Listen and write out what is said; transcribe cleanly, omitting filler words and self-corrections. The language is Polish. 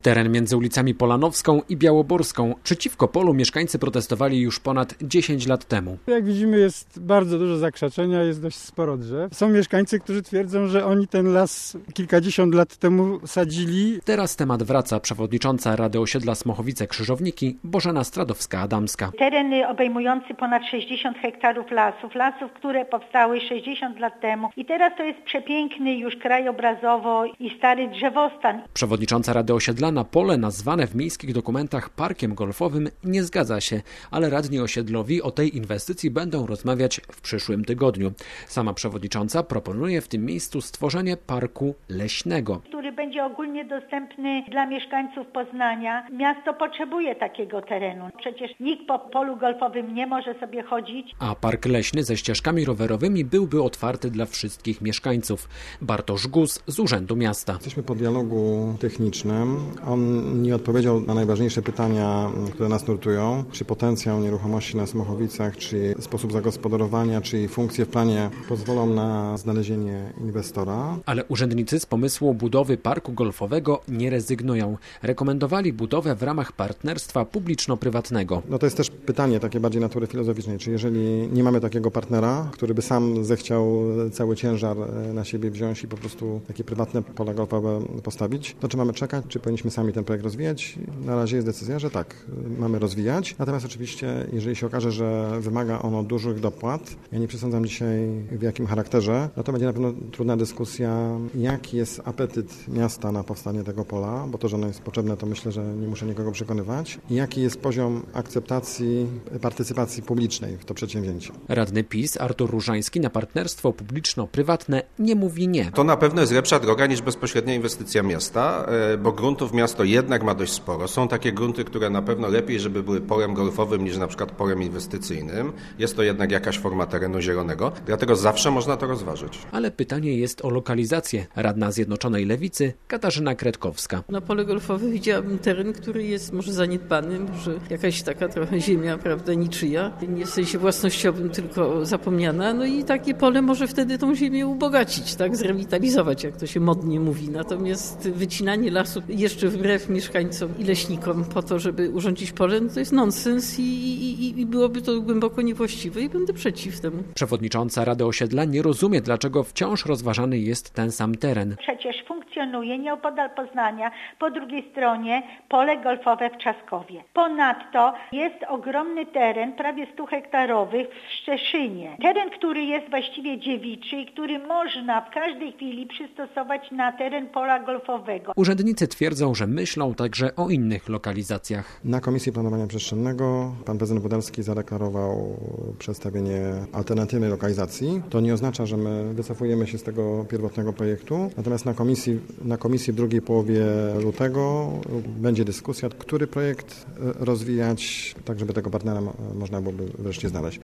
Teren między ulicami Polanowską i Białoborską. Przeciwko polu mieszkańcy protestowali już ponad 10 lat temu. Jak widzimy, jest bardzo dużo zakrzaczenia, jest dość sporo drzew. Są mieszkańcy, którzy twierdzą, że oni ten las kilkadziesiąt lat temu sadzili. Teraz temat wraca przewodnicząca Rady Osiedla Smochowice-Krzyżowniki Bożena Stradowska-Adamska. Teren obejmujący ponad 60 hektarów lasów, które powstały 60 lat temu. I teraz to jest przepiękny już krajobrazowo i stary drzewostan. Przewodnicząca Rady Osiedla na pole nazwane w miejskich dokumentach parkiem golfowym nie zgadza się, ale radni osiedlowi o tej inwestycji będą rozmawiać w przyszłym tygodniu. Sama przewodnicząca proponuje w tym miejscu stworzenie parku leśnego, który będzie ogólnie dostępny dla mieszkańców Poznania. Miasto potrzebuje takiego terenu. Przecież nikt po polu golfowym nie może sobie chodzić. A park leśny ze ścieżkami rowerowymi byłby otwarty dla wszystkich mieszkańców. Bartosz Gus z Urzędu Miasta. Jesteśmy po dialogu technicznym. On nie odpowiedział na najważniejsze pytania, które nas nurtują. Czy potencjał nieruchomości na Smochowicach, czy sposób zagospodarowania, czy funkcje w planie pozwolą na znalezienie inwestora. Ale urzędnicy z pomysłu budowy parku golfowego nie rezygnują. Rekomendowali budowę w ramach partnerstwa publiczno-prywatnego. To jest też pytanie takie bardziej natury filozoficznej. Czy jeżeli nie mamy takiego partnera, który by sam zechciał cały ciężar na siebie wziąć i po prostu takie prywatne pola golfowe postawić, to czy mamy czekać, czy powinniśmy sami ten projekt rozwijać? Na razie jest decyzja, że tak, mamy rozwijać. Natomiast oczywiście, jeżeli się okaże, że wymaga ono dużych dopłat, ja nie przesądzam dzisiaj w jakim charakterze, to będzie na pewno trudna dyskusja, jaki jest apetyt miasta na powstanie tego pola, bo to, że ono jest potrzebne, to myślę, że nie muszę nikogo przekonywać. I jaki jest poziom akceptacji, partycypacji publicznej w to przedsięwzięcie. Radny PiS Artur Różański na partnerstwo publiczno-prywatne nie mówi nie. To na pewno jest lepsza droga niż bezpośrednia inwestycja miasta, bo gruntów miasto jednak ma dość sporo. Są takie grunty, które na pewno lepiej, żeby były polem golfowym niż na przykład polem inwestycyjnym. Jest to jednak jakaś forma terenu zielonego, dlatego zawsze można to rozważyć. Ale pytanie jest o lokalizację. Radna Zjednoczonej Lewicy Katarzyna Kretkowska. Na pole golfowe widziałabym teren, który jest może zaniedbany, może jakaś taka trochę ziemia, prawda, niczyja, nie w sensie własnościowym, tylko zapomniana. No i takie pole może wtedy tą ziemię ubogacić, tak, zrewitalizować, jak to się modnie mówi. Natomiast wycinanie lasu jeszcze wbrew mieszkańcom i leśnikom po to, żeby urządzić pole, no to jest nonsens i byłoby to głęboko niewłaściwe i będę przeciw temu. Przewodnicząca Rady Osiedla nie rozumie, dlaczego wciąż rozważany jest ten sam teren. Przecież funkcjonuje nieopodal Poznania, po drugiej stronie pole golfowe w Trzaskowie. Ponadto jest ogromny teren, prawie 100 hektarowych w Szczeszynie. Teren, który jest właściwie dziewiczy i który można w każdej chwili przystosować na teren pola golfowego. Urzędnicy twierdzą, że myślą także o innych lokalizacjach. Na Komisji Planowania Przestrzennego pan prezydent Budelski zadeklarował przedstawienie alternatywnej lokalizacji. To nie oznacza, że my wycofujemy się z tego pierwotnego projektu. Natomiast na komisji w drugiej połowie lutego będzie dyskusja, który projekt rozwijać, tak żeby tego partnera można byłoby wreszcie znaleźć.